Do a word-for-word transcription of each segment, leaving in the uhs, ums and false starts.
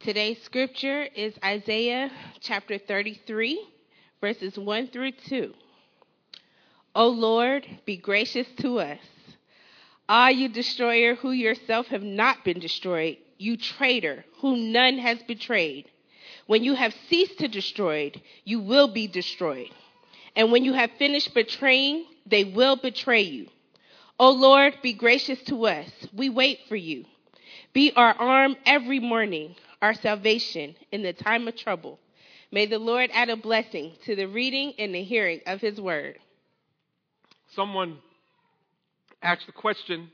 Today's scripture is Isaiah chapter thirty-three, verses one through two. O Lord, be gracious to us. Ah, you destroyer, who yourself have not been destroyed, you traitor, whom none has betrayed. When you have ceased to destroy, you will be destroyed. And when you have finished betraying, they will betray you. O Lord, be gracious to us. We wait for you. Be our arm every morning, our salvation in the time of trouble. May the Lord add a blessing to the reading and the hearing of his word. Someone asked the question,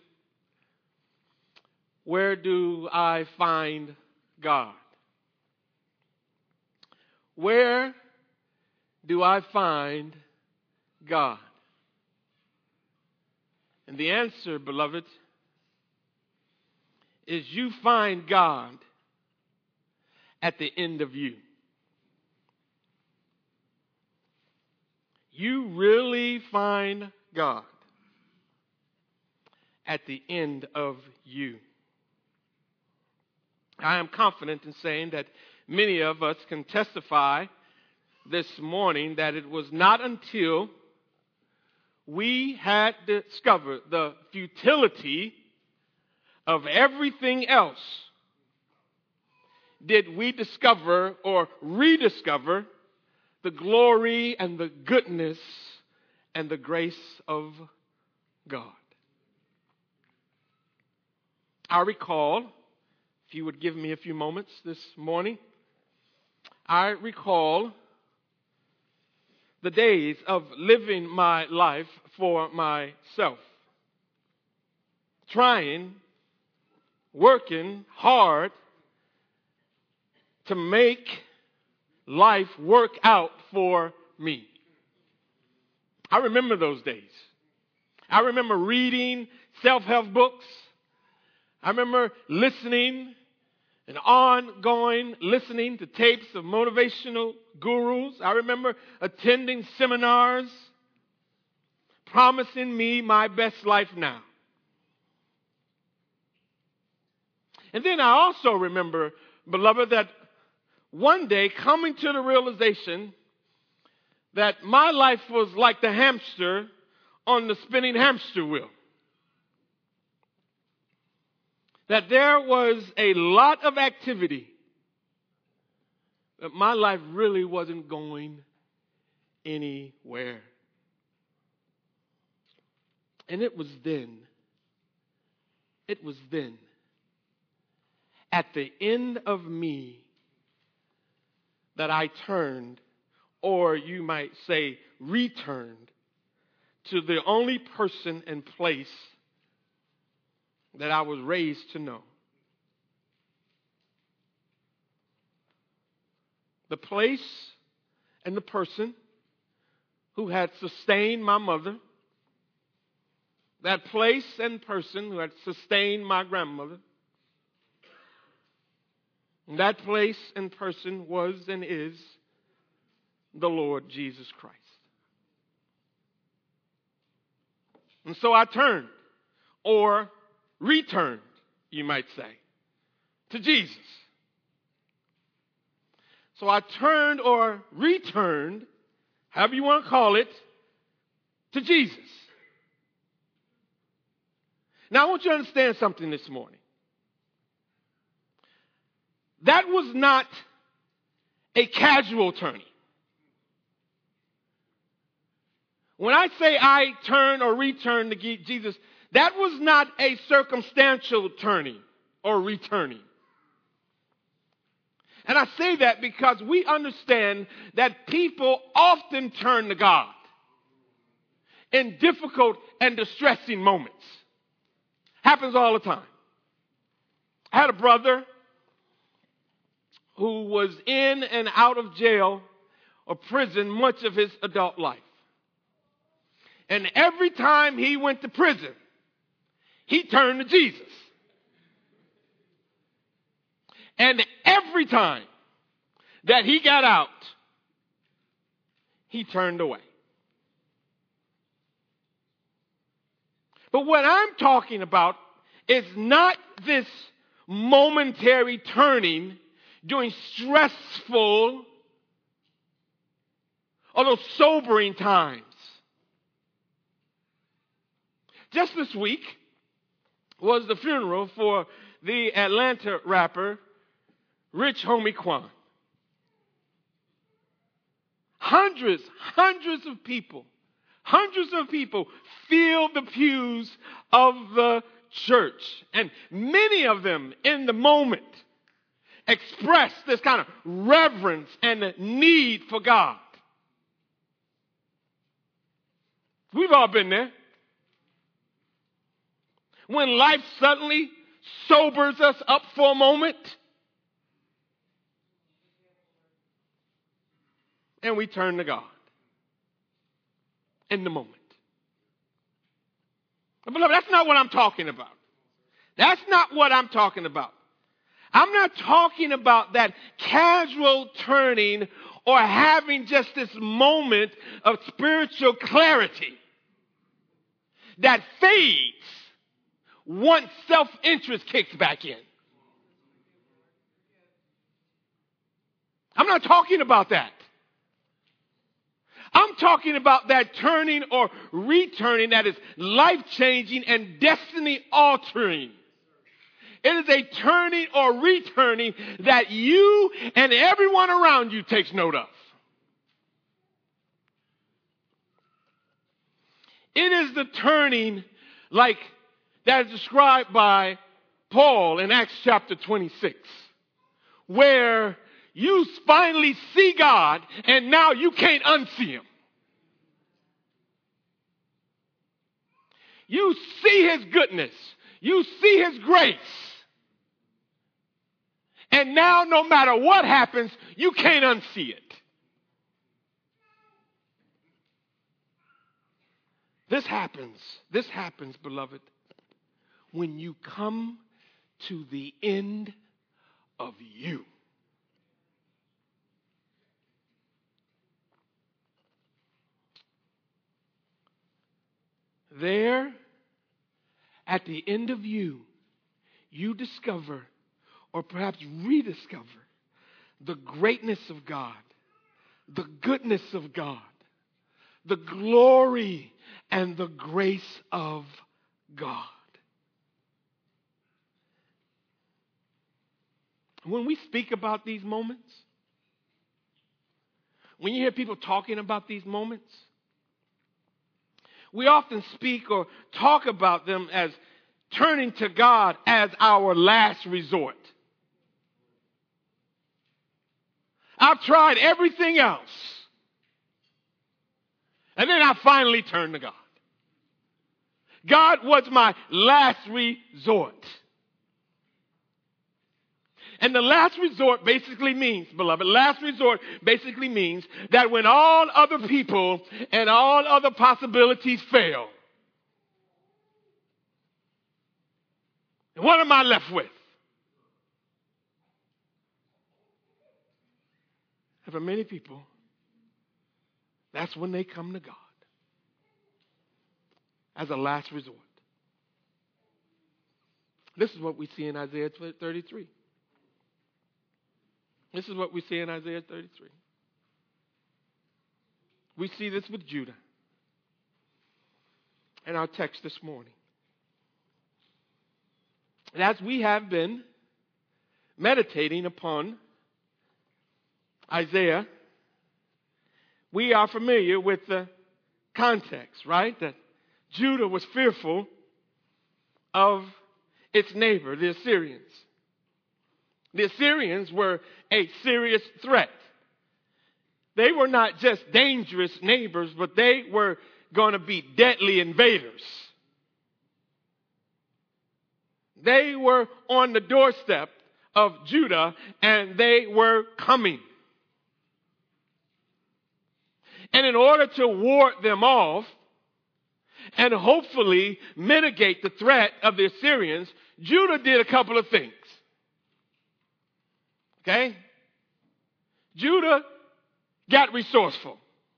where do I find God? Where do I find God? And the answer, beloved, is you find God at the end of you. You really find God at the end of you. I am confident in saying that many of us can testify this morning that it was not until we had discovered the futility of everything else did we discover or rediscover the glory and the goodness and the grace of God. I recall, if you would give me a few moments this morning, I recall the days of living my life for myself, trying, working hard to make life work out for me. I remember those days. I remember reading self-help books. I remember listening and ongoing listening to tapes of motivational gurus. I remember attending seminars promising me my best life now. And then I also remember, beloved, that one day coming to the realization that my life was like the hamster on the spinning hamster wheel. That there was a lot of activity, but my life really wasn't going anywhere. And it was then, it was then, at the end of me, that I turned, or you might say returned, to the only person and place that I was raised to know. The place and the person who had sustained my mother, that place and person who had sustained my grandmother, and that place and person was and is the Lord Jesus Christ. And so I turned, or returned, you might say, to Jesus. So I turned or returned, however you want to call it, to Jesus. Now I want you to understand something this morning. That was not a casual turning. When I say I turn or return to Jesus, that was not a circumstantial turning or returning. And I say that because we understand that people often turn to God in difficult and distressing moments. Happens all the time. I had a brother who was in and out of jail or prison much of his adult life. And every time he went to prison, he turned to Jesus. And every time that he got out, he turned away. But what I'm talking about is not this momentary turning during stressful, although sobering times. Just this week was the funeral for the Atlanta rapper Rich Homie Quan. Hundreds, hundreds of people, hundreds of people filled the pews of the church. And many of them in the moment expressed this kind of reverence and need for God. We've all been there. When life suddenly sobers us up for a moment, and we turn to God in the moment. But beloved, that's not what I'm talking about. That's not what I'm talking about. I'm not talking about that casual turning or having just this moment of spiritual clarity that fades once self-interest kicks back in. I'm not talking about that. I'm talking about that turning or returning that is life-changing and destiny-altering. It is a turning or returning that you and everyone around you takes note of. It is the turning like that is described by Paul in Acts chapter twenty-six, where you finally see God and now you can't unsee him. You see his goodness. You see his grace. And now no matter what happens, you can't unsee it. This happens, this happens, beloved, when you come to the end of you. There, at the end of you, you discover, or perhaps rediscover, the greatness of God, the goodness of God, the glory and the grace of God. When we speak about these moments, when you hear people talking about these moments, we often speak or talk about them as turning to God as our last resort. I've tried everything else, and then I finally turned to God. God was my last resort. And the last resort basically means, beloved, last resort basically means that when all other people and all other possibilities fail, what am I left with? And for many people, that's when they come to God as a last resort. This is what we see in Isaiah thirty-three. This is what we see in Isaiah thirty-three. We see this with Judah in our text this morning. And as we have been meditating upon Isaiah, we are familiar with the context, right? That Judah was fearful of its neighbor, the Assyrians. The Assyrians were a serious threat. They were not just dangerous neighbors, but they were going to be deadly invaders. They were on the doorstep of Judah, and they were coming. And in order to ward them off and hopefully mitigate the threat of the Assyrians, Judah did a couple of things. Okay? Judah got resourceful.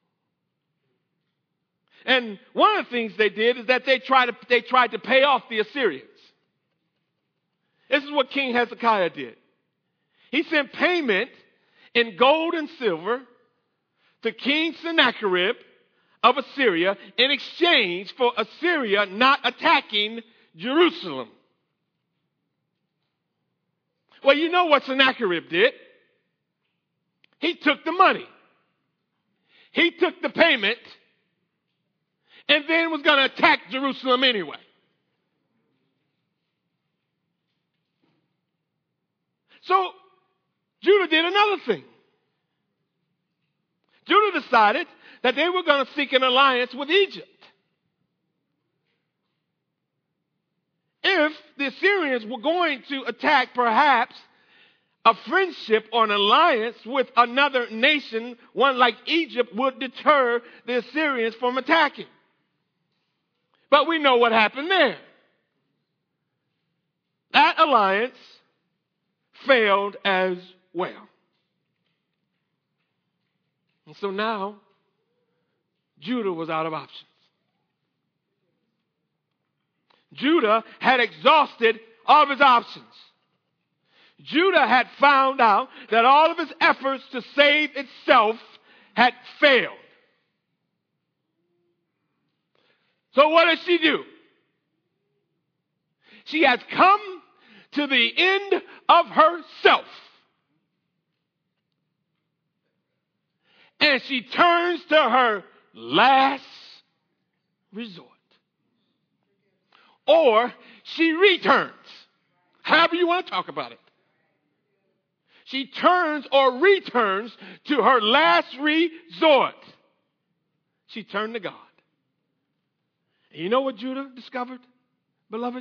And one of the things they did is that they tried to, they tried to pay off the Assyrians. This is what King Hezekiah did. he sent payment in gold and silver to King Sennacherib of Assyria in exchange for Assyria not attacking Jerusalem. Well, you know what Sennacherib did. He took the money. He took the payment and then was going to attack Jerusalem anyway. So Judah did another thing. Judah decided that they were going to seek an alliance with Egypt. If the Assyrians were going to attack perhaps a friendship or an alliance with another nation, one like Egypt would deter the Assyrians from attacking. But we know what happened there. That alliance failed as well. And so now, Judah was out of options. Judah had exhausted all of his options. Judah had found out that all of his efforts to save itself had failed. So what does she do? She has come to the end of herself. And she turns to her last resort. Or she returns. However you want to talk about it. She turns or returns to her last resort. She turned to God. And you know what Judah discovered, beloved?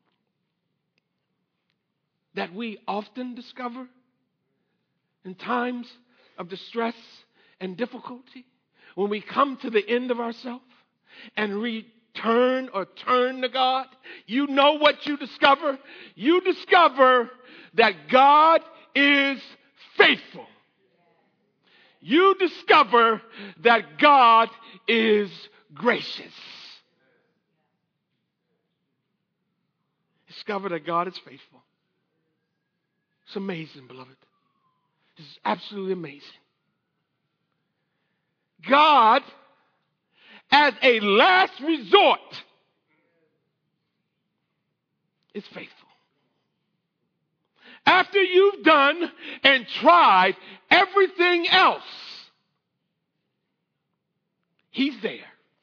That we often discover in times of distress and difficulty, when we come to the end of ourselves and return or turn to God. You know what you discover? You discover that God is faithful. You discover that God is gracious. Discover that God is faithful. It's amazing, beloved. This is absolutely amazing. God, as a last resort, is faithful. After you've done and tried everything else, He's there.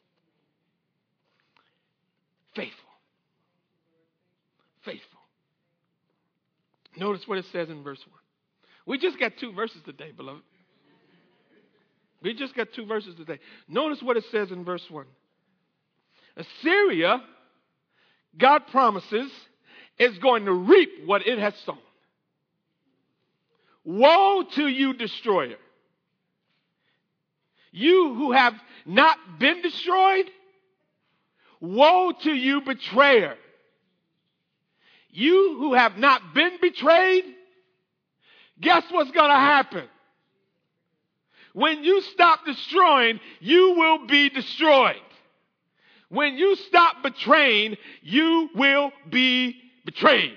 Faithful. Faithful. Notice what it says in verse one. We just got two verses today, beloved. We just got two verses today. Notice what it says in verse one. Assyria, God promises, is going to reap what it has sown. Woe to you, destroyer. You who have not been destroyed, woe to you, betrayer. You who have not been betrayed, guess what's going to happen? When you stop destroying, you will be destroyed. When you stop betraying, you will be betrayed.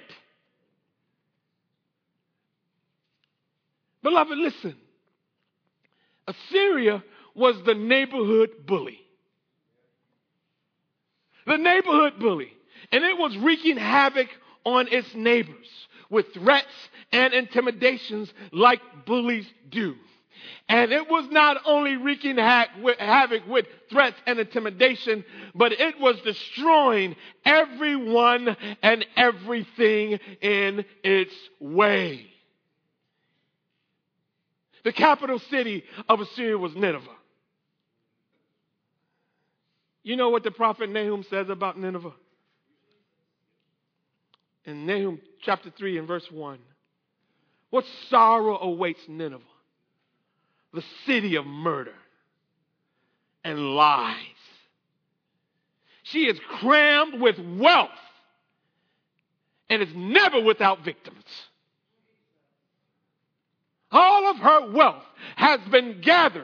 Beloved, listen. Assyria was the neighborhood bully. The neighborhood bully. And it was wreaking havoc on its neighbors with threats and intimidations like bullies do. And it was not only wreaking havoc with threats and intimidation, but it was destroying everyone and everything in its way. The capital city of Assyria was Nineveh. You know what the prophet Nahum says about Nineveh? In Nahum chapter three and verse one. What sorrow awaits Nineveh? The city of murder and lies. She is crammed with wealth and is never without victims. All of her wealth has been gathered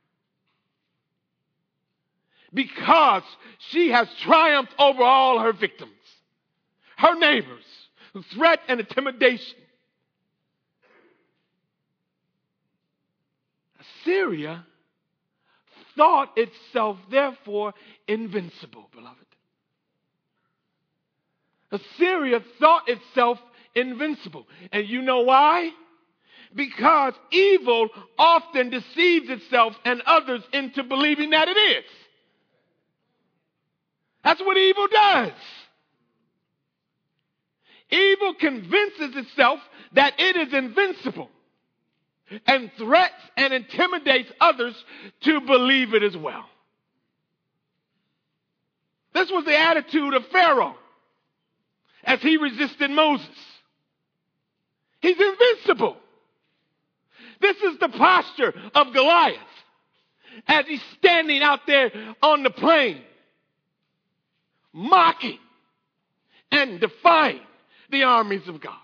because she has triumphed over all her victims, her neighbors, threat and intimidation. Assyria thought itself, therefore, invincible, beloved. Assyria thought itself invincible. And you know why? Because evil often deceives itself and others into believing that it is. That's what evil does. Evil convinces itself that it is invincible and threats and intimidates others to believe it as well. This was the attitude of Pharaoh as he resisted Moses. He's invincible. This is the posture of Goliath as he's standing out there on the plain, mocking and defying the armies of God.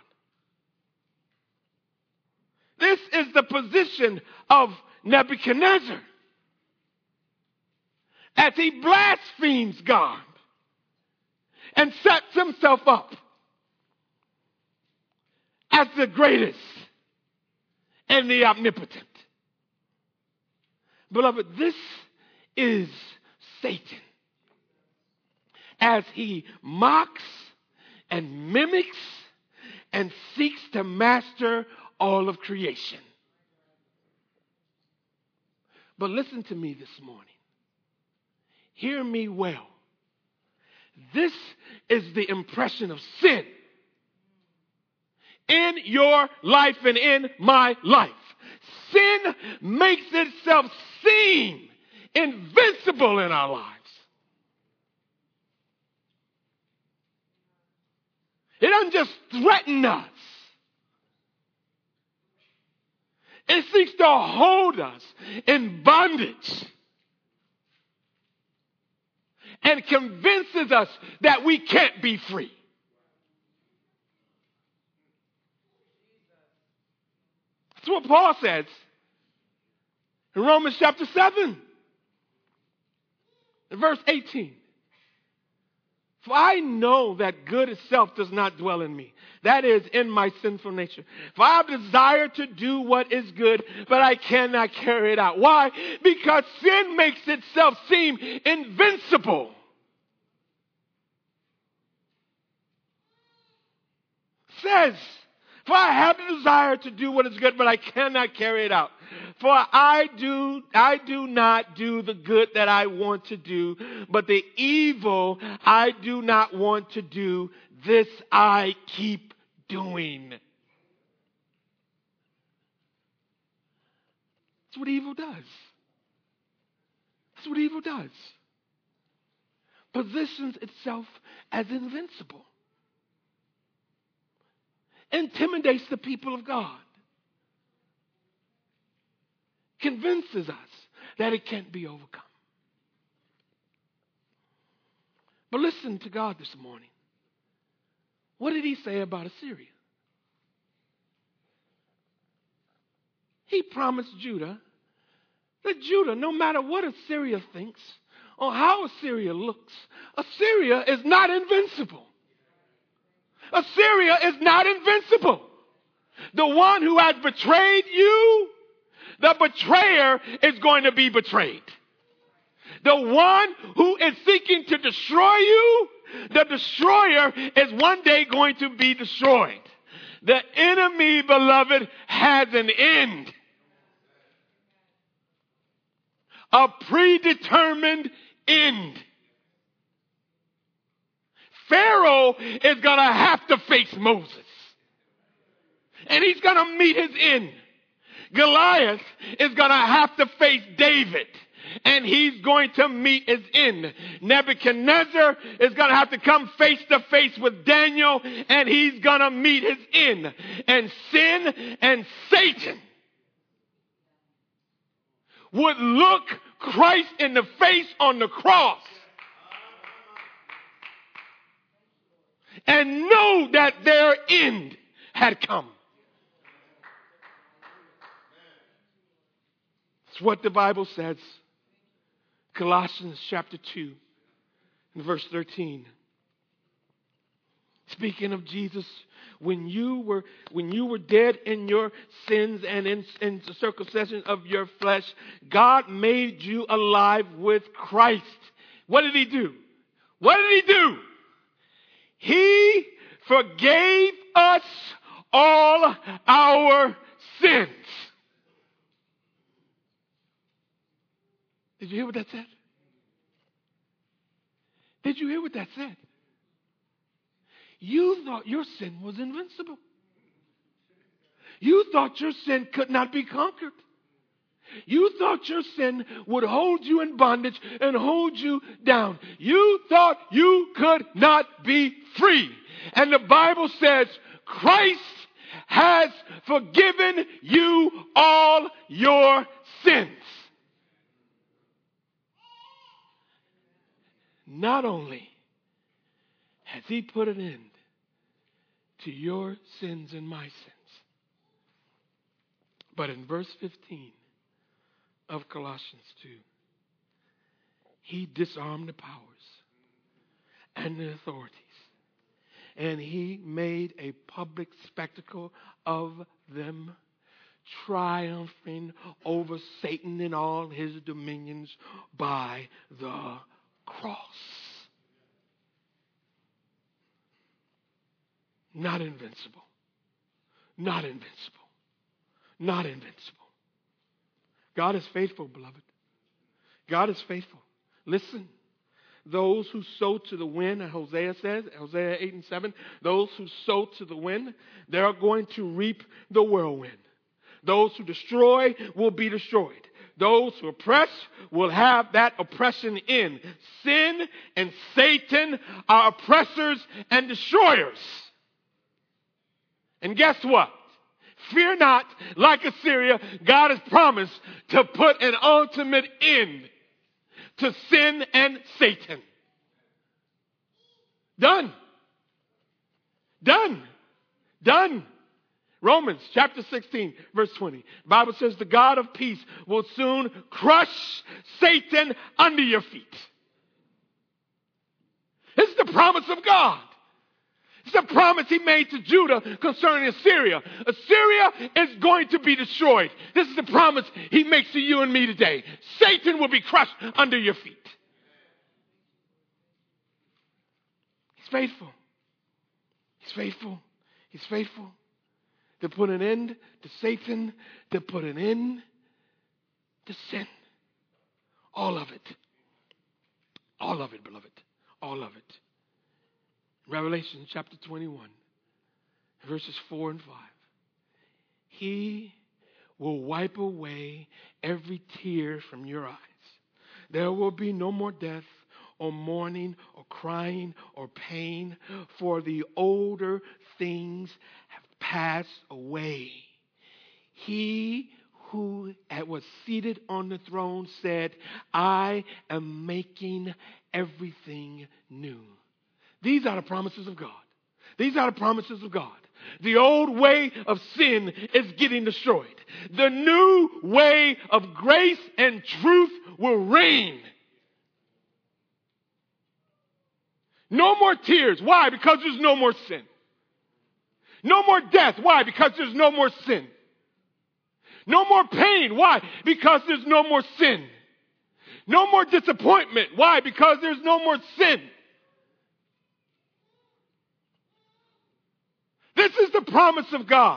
This is the position of Nebuchadnezzar as he blasphemes God and sets himself up as the greatest and the omnipotent. Beloved, this is Satan as he mocks and mimics and seeks to master all of creation. But listen to me this morning. Hear me well. This is the impression of sin in your life and in my life. Sin makes itself seem invincible in our lives. It doesn't just threaten us. It seeks to hold us in bondage and convinces us that we can't be free. That's what Paul says in Romans chapter seven, in verse eighteen. For I know that good itself does not dwell in me. That is, in my sinful nature. For I desire to do what is good, but I cannot carry it out. Why? Because sin makes itself seem invincible. Says, for I have the desire to do what is good, but I cannot carry it out. For I do, I do not do the good that I want to do, but the evil I do not want to do, this I keep doing. That's what evil does. That's what evil does. Positions itself as invincible. Intimidates the people of God. Convinces us that it can't be overcome. But listen to God this morning. What did he say about Assyria? He promised Judah that Judah, no matter what Assyria thinks or how Assyria looks, Assyria is not invincible. Assyria is not invincible. The one who has betrayed you, the betrayer is going to be betrayed. The one who is seeking to destroy you, the destroyer is one day going to be destroyed. The enemy, beloved, has an end. A predetermined end. Pharaoh is going to have to face Moses. And he's going to meet his end. Goliath is going to have to face David. And he's going to meet his end. Nebuchadnezzar is going to have to come face to face with Daniel. And he's going to meet his end. And sin and Satan would look Christ in the face on the cross and know that their end had come. That's what the Bible says. Colossians chapter two and verse thirteen. Speaking of Jesus, when you were when you were dead in your sins and in, in the circumcision of your flesh, God made you alive with Christ. What did he do? What did he do? He forgave us all our sins. Did you hear what that said? Did you hear what that said? You thought your sin was invincible. You thought your sin could not be conquered. You thought your sin would hold you in bondage and hold you down. You thought you could not be free. And the Bible says Christ has forgiven you all your sins. Not only has he put an end to your sins and my sins, but in verse fifteen of Colossians two, he disarmed the powers and the authorities, and he made a public spectacle of them, triumphing over Satan and all his dominions by the cross. Not invincible. Not invincible. Not invincible. God is faithful, beloved. God is faithful. Listen. Those who sow to the wind, and Hosea says, Hosea eight and seven, those who sow to the wind, they're going to reap the whirlwind. Those who destroy will be destroyed. Those who oppress will have that oppression in. Sin and Satan are oppressors and destroyers. And guess what? Fear not, like Assyria, God has promised to put an ultimate end to sin and Satan. Done. Done. Done. Romans chapter sixteen, verse twenty. The Bible says the God of peace will soon crush Satan under your feet. This is the promise of God. It's a promise he made to Judah concerning Assyria. Assyria is going to be destroyed. This is the promise he makes to you and me today. Satan will be crushed under your feet. He's faithful. He's faithful. He's faithful. To put an end to Satan, to put an end to sin. All of it. All of it, beloved. All of it. Revelation chapter twenty-one, verses four and five. He will wipe away every tear from your eyes. There will be no more death or mourning or crying or pain, for the older things have passed away. He who was seated on the throne said, I am making everything new. These are the promises of God. These are the promises of God. The old way of sin is getting destroyed. The new way of grace and truth will reign. No more tears. Why? Because there's no more sin. No more death. Why? Because there's no more sin. No more pain. Why? Because there's no more sin. No more disappointment. Why? Because there's no more sin. This is the promise of God.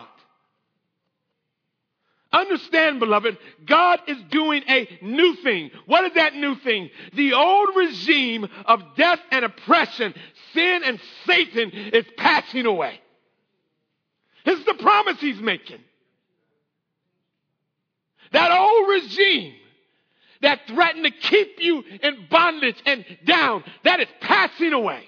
Understand, beloved, God is doing a new thing. What is that new thing? The old regime of death and oppression, sin and Satan is passing away. This is the promise he's making. That old regime that threatened to keep you in bondage and down, that is passing away.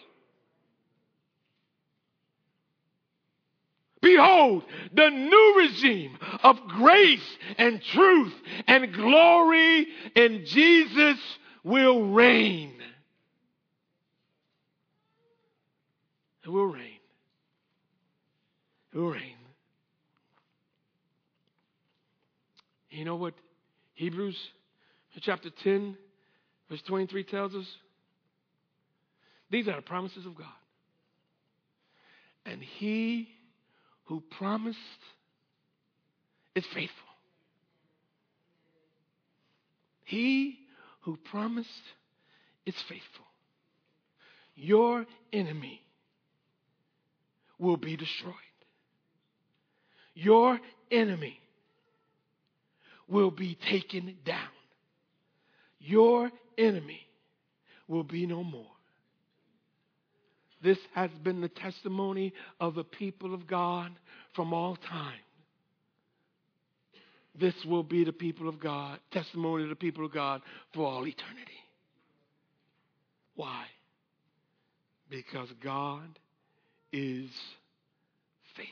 Behold, the new regime of grace and truth and glory in Jesus will reign. It will reign. It will reign. You know what Hebrews chapter ten, verse twenty-three tells us? These are the promises of God. And he who promised is faithful. He who promised is faithful. Your enemy will be destroyed. Your enemy will be taken down. Your enemy will be no more. This has been the testimony of the people of God from all time. This will be the people of God, testimony of the people of God for all eternity. Why? Because God is faithful.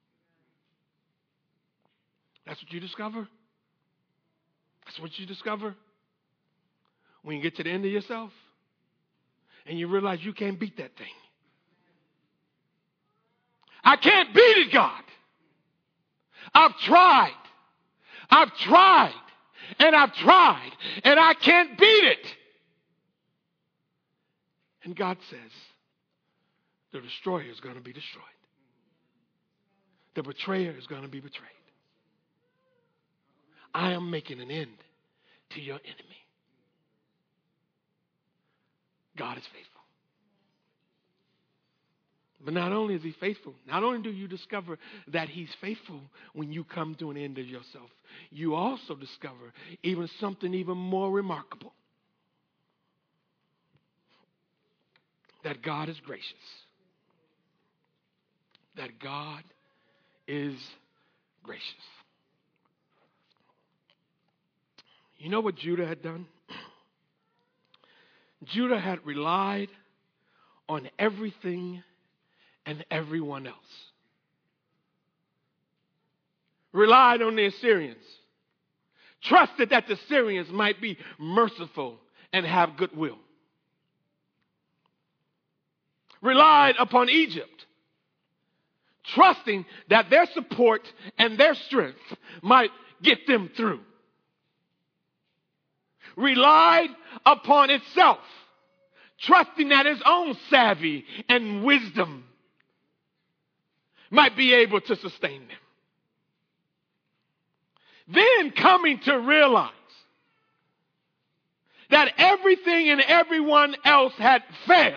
That's what you discover. That's what you discover when you get to the end of yourself and you realize you can't beat that thing. I can't beat it, God. I've tried. I've tried. And I've tried. And I can't beat it. And God says, the destroyer is going to be destroyed. The betrayer is going to be betrayed. I am making an end to your enemy. God is faithful. But not only is he faithful, not only do you discover that he's faithful when you come to an end of yourself, you also discover even something even more remarkable. That God is gracious. That God is gracious. You know what Judah had done? Judah had relied on everything and everyone else. Relied on the Assyrians. Trusted that the Assyrians might be merciful and have goodwill. Relied upon Egypt. Trusting that their support and their strength might get them through. Relied upon itself. Trusting that its own savvy and wisdom might be able to sustain them. Then coming to realize that everything and everyone else had failed.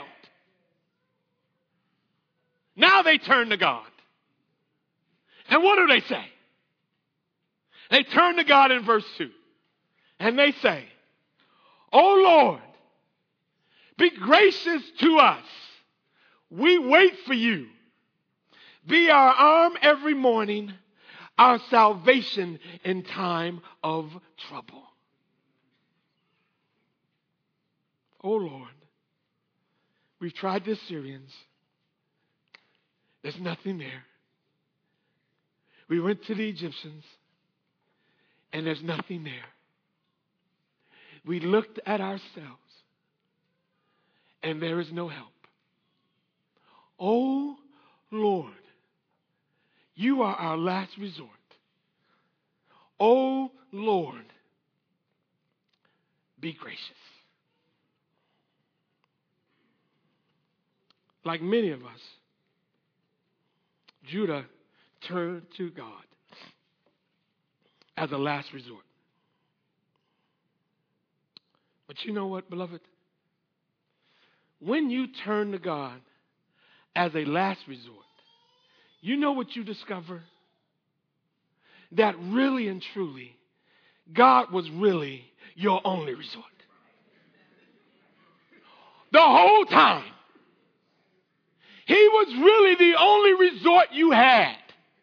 Now they turn to God. And what do they say? They turn to God in verse two. And they say, "O Lord, be gracious to us. We wait for you. Be our arm every morning, our salvation in time of trouble." Oh Lord, we've tried the Assyrians. There's nothing there. We went to the Egyptians, and there's nothing there. We looked at ourselves, and there is no help. Oh Lord, you are our last resort. Oh Lord, be gracious. Like many of us, Judah turned to God as a last resort. But you know what, beloved? When you turn to God as a last resort, you know what you discover? That really and truly, God was really your only resort. The whole time, he was really the only resort you had.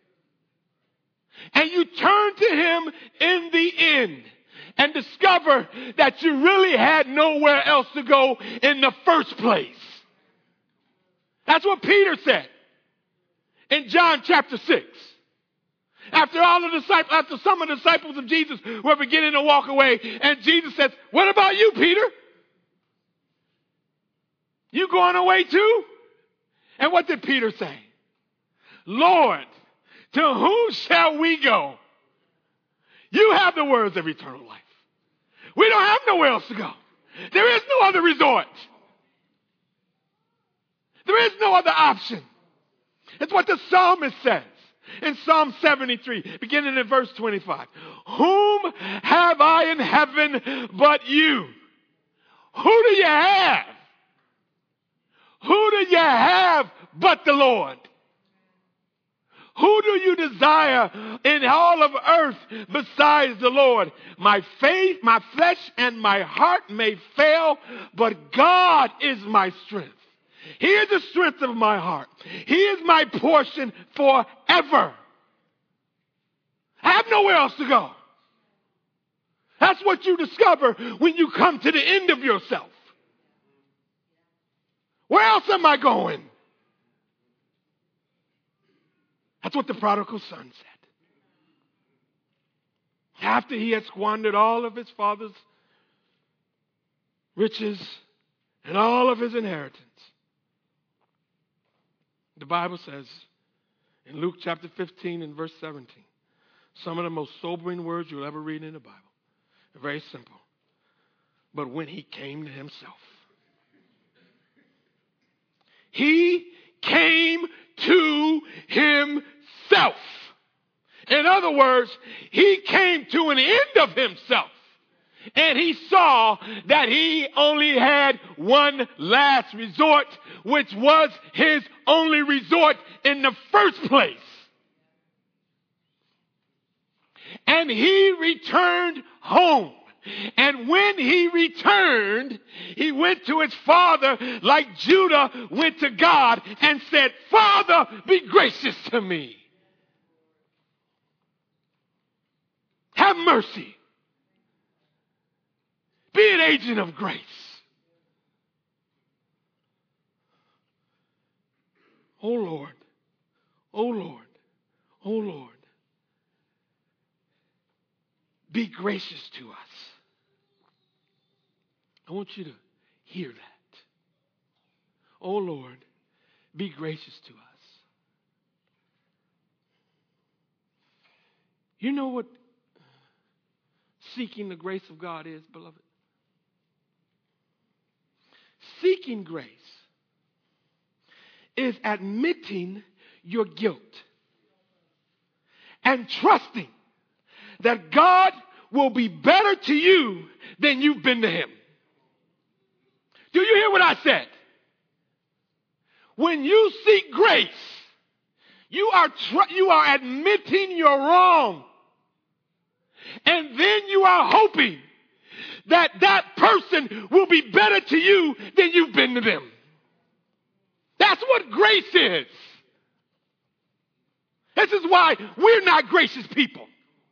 And you turn to him in the end and discover that you really had nowhere else to go in the first place. That's what Peter said in John chapter six. After all the disciples, after some of the disciples of Jesus were beginning to walk away, and Jesus says, "What about you, Peter? You going away too?" And what did Peter say? "Lord, to whom shall we go? You have the words of eternal life. We don't have nowhere else to go. There is no other resort. There is no other option. It's what the psalmist says in Psalm seventy-three, beginning in verse twenty-five. Whom have I in heaven but you? Who do you have? Who do you have but the Lord? Who do you desire in all of earth besides the Lord? My faith, my flesh, and my heart may fail, but God is my strength. He is the strength of my heart. He is my portion forever. I have nowhere else to go. That's what you discover when you come to the end of yourself. Where else am I going? That's what the prodigal son said. After he had squandered all of his father's riches and all of his inheritance, the Bible says in Luke chapter fifteen and verse seventeen, some of the most sobering words you'll ever read in the Bible. They're very simple. But when he came to himself, he came to himself. In other words, he came to an end of himself. And he saw that he only had one last resort, which was his only resort in the first place. And he returned home. And when he returned, he went to his father like Judah went to God and said, Father, be gracious to me. Have mercy. Be an agent of grace. Oh Lord, oh Lord, oh Lord, be gracious to us. I want you to hear that. Oh Lord, be gracious to us. You know what seeking the grace of God is, beloved? Seeking grace is admitting your guilt and trusting that God will be better to you than you've been to him. Do you hear what I said? When you seek grace, you are tr- you are admitting you're wrong. And then you are hoping that that person will be better to you than you've been to them. That's what grace is. This is why we're not gracious people.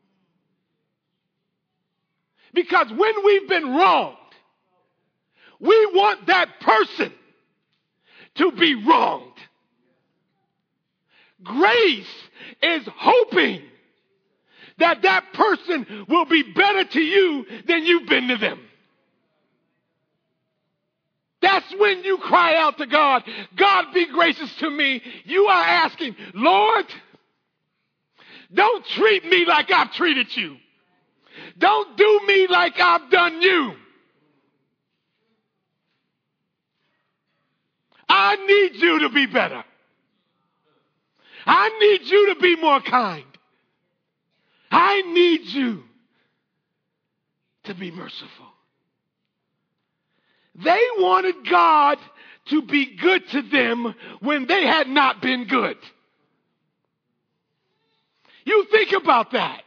Because when we've been wronged, we want that person to be wronged. Grace is hoping that that person will be better to you than you've been to them. That's when you cry out to God, God, be gracious to me. You are asking, Lord, don't treat me like I've treated you. Don't do me like I've done you. I need you to be better. I need you to be more kind. I need you to be merciful. They wanted God to be good to them when they had not been good. You think about that.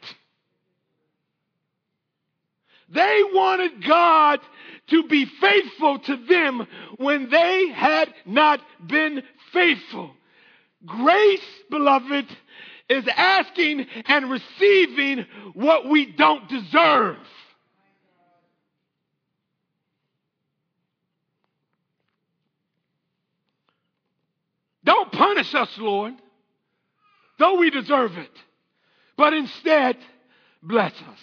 They wanted God to be faithful to them when they had not been faithful. Grace, beloved, is asking and receiving what we don't deserve. Don't punish us, Lord, though we deserve it, but instead bless us.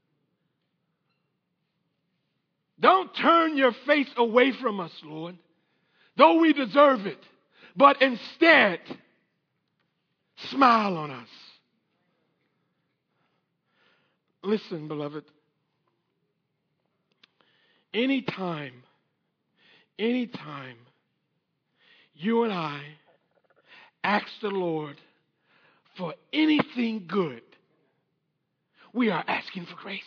Don't turn your face away from us, Lord, though we deserve it, but instead smile on us. Listen, beloved, anytime, anytime you and I ask the Lord for anything good, we are asking for grace.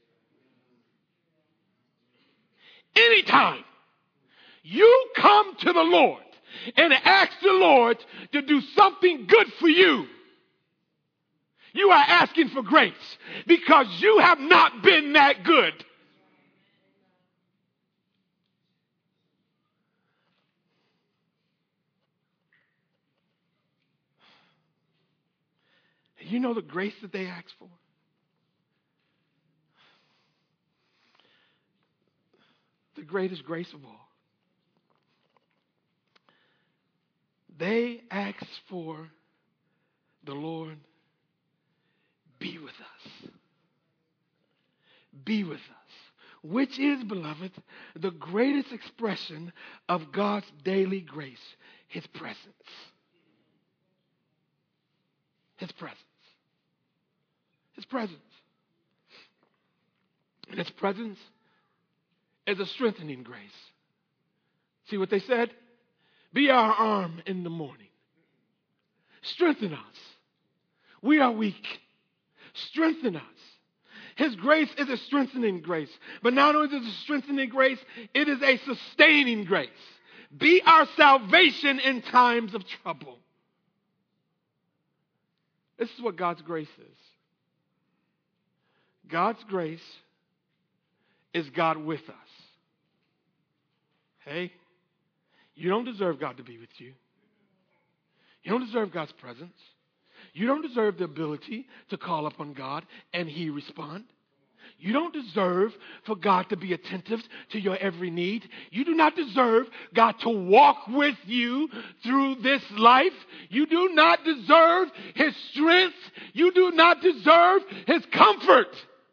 Anytime you come to the Lord and ask the Lord to do something good for you, you are asking for grace because you have not been that good. You know the grace that they ask for? The greatest grace of all. They ask for the Lord, be with us. Be with us. Which is, beloved, the greatest expression of God's daily grace, His presence. His presence. His presence. And His presence is a strengthening grace. See what they said? Be our arm in the morning. Strengthen us. We are weak. Strengthen us. His grace is a strengthening grace. But not only is it a strengthening grace, it is a sustaining grace. Be our salvation in times of trouble. This is what God's grace is. God's grace is God with us. Hey, you don't deserve God to be with you. You don't deserve God's presence. You don't deserve the ability to call upon God and He respond. You don't deserve for God to be attentive to your every need. You do not deserve God to walk with you through this life. You do not deserve His strength. You do not deserve His comfort.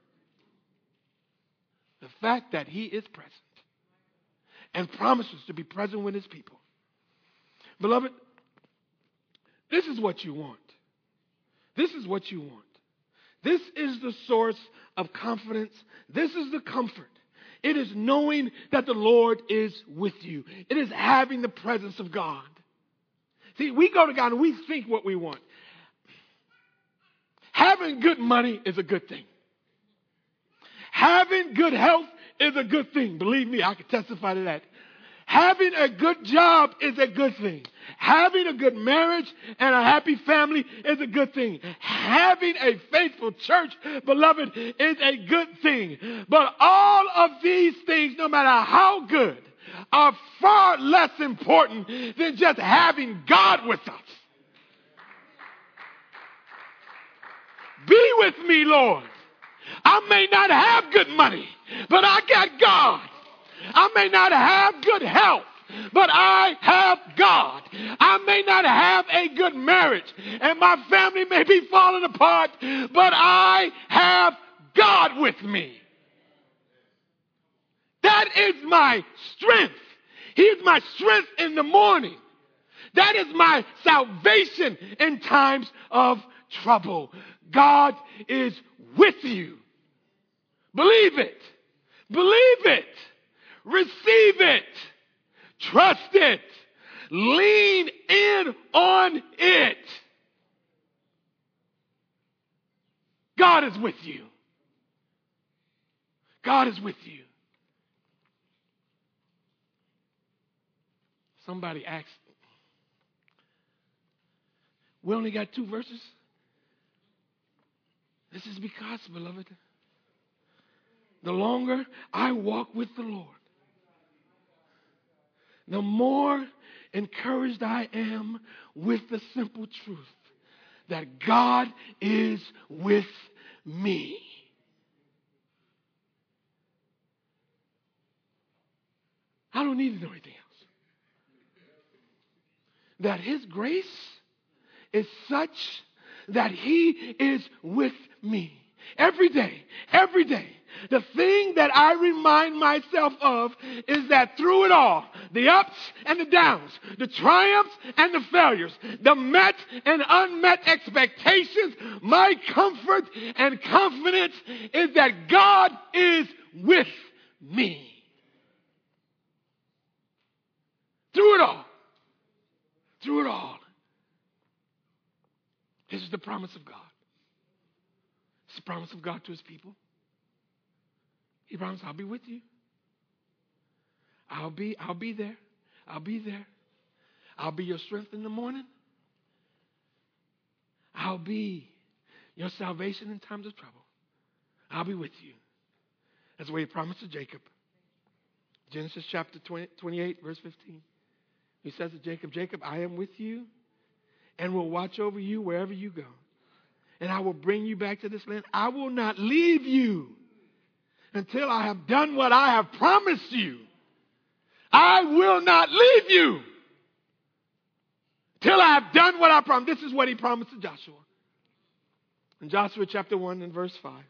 The fact that He is present and promises to be present with His people. Beloved, this is what you want. This is what you want. This is the source of confidence. This is the comfort. It is knowing that the Lord is with you. It is having the presence of God. See, we go to God and we think what we want. Having good money is a good thing. Having good health is a good thing. Believe me, I can testify to that. Having a good job is a good thing. Having a good marriage and a happy family is a good thing. Having a faithful church, beloved, is a good thing. But all of these things, no matter how good, are far less important than just having God with us. Be with me, Lord. I may not have good money, but I got God. I may not have good health, but I have God. I may not have a good marriage, and my family may be falling apart, but I have God with me. That is my strength. He is my strength in the morning. That is my salvation in times of trouble. God is with you. Believe it. Believe it. Receive it. Trust it. Lean in on it. God is with you. God is with you. Somebody asked, we only got two verses. This is because, beloved, the longer I walk with the Lord, the more encouraged I am with the simple truth that God is with me. I don't need to know anything else. That His grace is such that He is with me. Every day, every day. The thing that I remind myself of is that through it all, the ups and the downs, the triumphs and the failures, the met and unmet expectations, my comfort and confidence is that God is with me. Through it all. Through it all. This is the promise of God. It's the promise of God to his people. He promised, I'll be with you. I'll be, I'll be there. I'll be there. I'll be your strength in the morning. I'll be your salvation in times of trouble. I'll be with you. That's what he promised to Jacob. Genesis chapter twenty, twenty-eight, verse fifteen. He says to Jacob, Jacob, I am with you and will watch over you wherever you go. And I will bring you back to this land. I will not leave you until I have done what I have promised you. I will not leave you till I have done what I promised. This is what he promised to Joshua. In Joshua chapter one and verse five.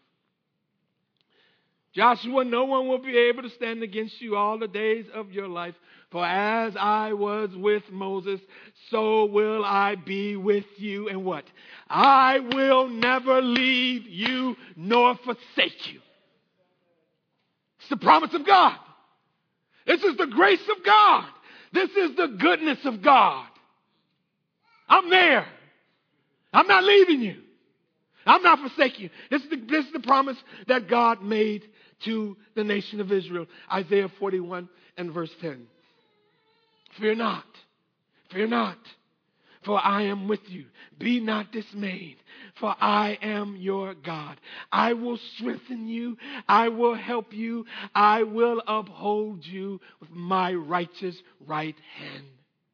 Joshua, no one will be able to stand against you all the days of your life. For as I was with Moses, so will I be with you. And what? I will never leave you nor forsake you. It's the promise of God. This is the grace of God. This is the goodness of God. I'm there. I'm not leaving you. I'm not forsaking you. This is the, this is the promise that God made to the nation of Israel. Isaiah forty-one and verse ten. Fear not, fear not, for I am with you. Be not dismayed, for I am your God. I will strengthen you. I will help you. I will uphold you with my righteous right hand.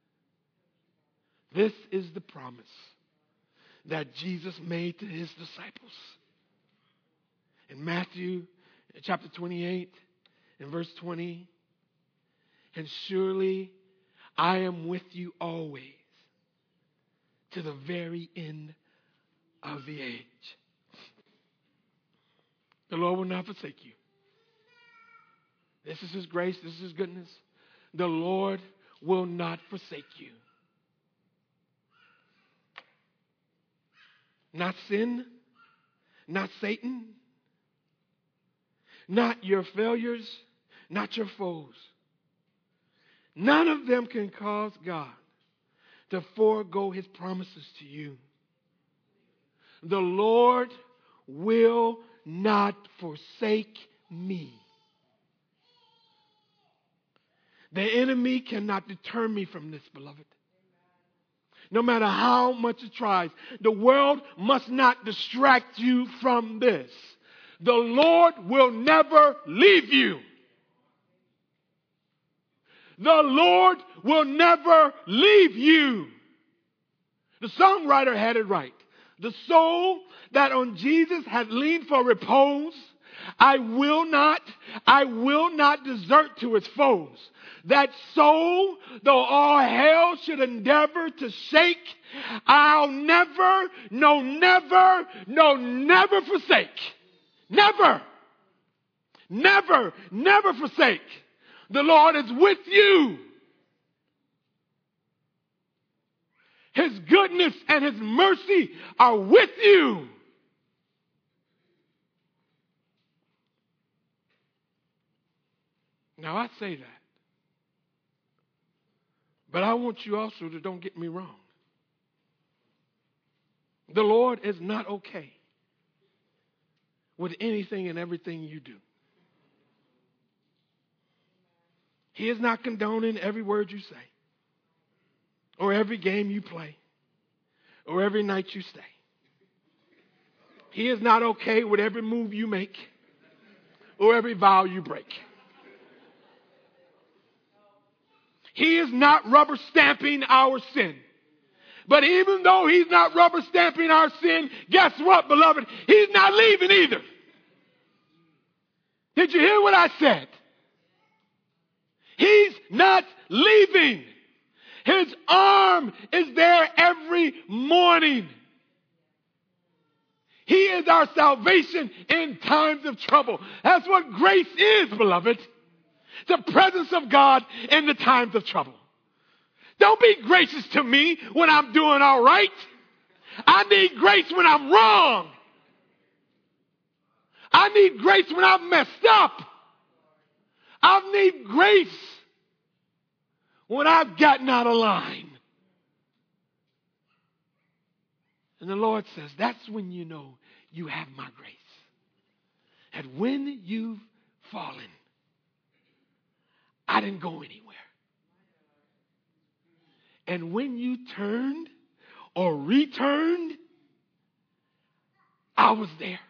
This is the promise that Jesus made to his disciples. In Matthew chapter twenty-eight and verse twenty, and surely I am with you always to the very end of the age. The Lord will not forsake you. This is his grace. This is his goodness. The Lord will not forsake you. Not sin, not Satan, not your failures, not your foes. None of them can cause God to forego his promises to you. The Lord will not forsake me. The enemy cannot deter me from this, beloved. No matter how much it tries, the world must not distract you from this. The Lord will never leave you. The Lord will never leave you. The songwriter had it right. The soul that on Jesus had leaned for repose, I will not, I will not desert to its foes. That soul, though all hell should endeavor to shake, I'll never, no never, no never forsake. Never, never, never forsake. The Lord is with you. His goodness and his mercy are with you. Now I say that. But I want you also to don't get me wrong. The Lord is not okay with anything and everything you do. He is not condoning every word you say, or every game you play, or every night you stay. He is not okay with every move you make, or every vow you break. He is not rubber stamping our sin. But even though he's not rubber stamping our sin, guess what, beloved? He's not leaving either. Did you hear what I said? He's not leaving. His arm is there every morning. He is our salvation in times of trouble. That's what grace is, beloved. The presence of God in the times of trouble. Don't be gracious to me when I'm doing all right. I need grace when I'm wrong. I need grace when I'm messed up. I need grace when I've gotten out of line. And the Lord says, that's when you know you have my grace. And when you've fallen, I didn't go anywhere. And when you turned or returned, I was there.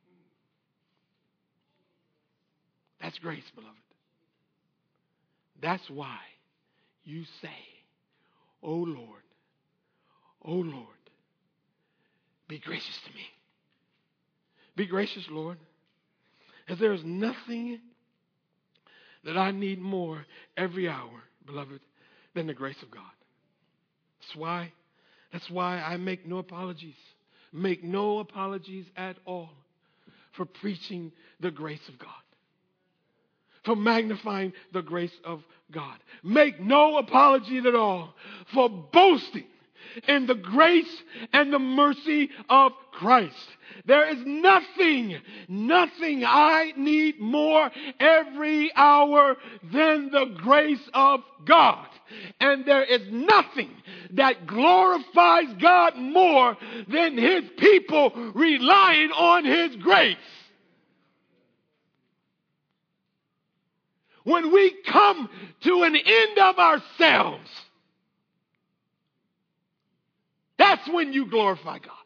That's grace, beloved. That's why you say, oh Lord, oh Lord, be gracious to me. Be gracious, Lord. As there is nothing that I need more every hour, beloved, than the grace of God. That's why, that's why I make no apologies. Make no apologies at all for preaching the grace of God. For magnifying the grace of God. Make no apology at all for boasting in the grace and the mercy of Christ. There is nothing, nothing I need more every hour than the grace of God. And there is nothing that glorifies God more than His people relying on His grace. When we come to an end of ourselves, that's when you glorify God.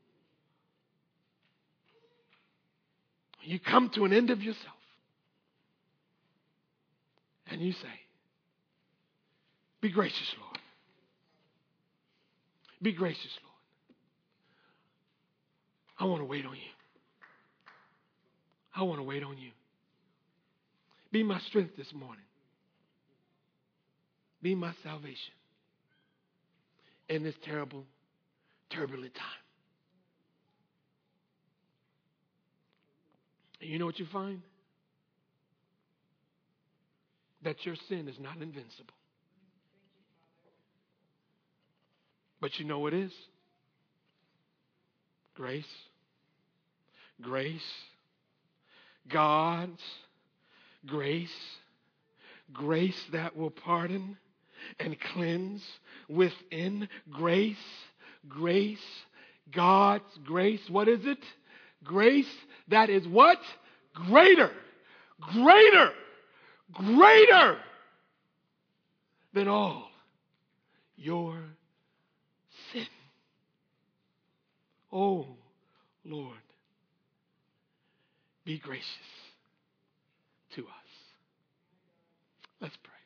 You come to an end of yourself and you say, be gracious, Lord. Be gracious, Lord. I want to wait on you. I want to wait on you. Be my strength this morning. Be my salvation in this terrible, turbulent time. And you know what you find? That your sin is not invincible. But you know what is? Grace. Grace. God's grace. Grace that will pardon and cleanse within. Grace. Grace. God's grace. What is it? Grace that is what? Greater. Greater. Greater than all your sin. Oh, Lord, be gracious to us. Let's pray.